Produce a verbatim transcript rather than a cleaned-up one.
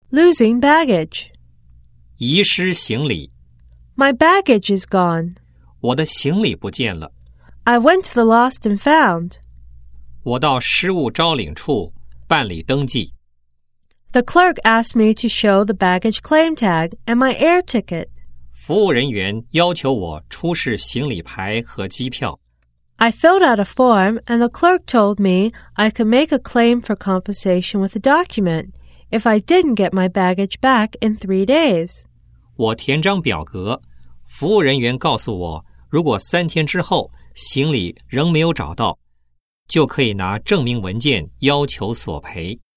Losing baggage. 遗失行李。 My baggage is gone. 我的行李不见了。 I went to the lost and found. 我到失物招领处办理登记。 The clerk asked me to show the baggage claim tag and my air ticket. 服务人员要求我出示行李牌和机票。 I filled out a form and the clerk told me I could make a claim for compensation with a document if I didn't get my baggage back in three days. 我填张表格，服务人员告诉我，如果三天之后行李仍没有找到，就可以拿证明文件要求索赔。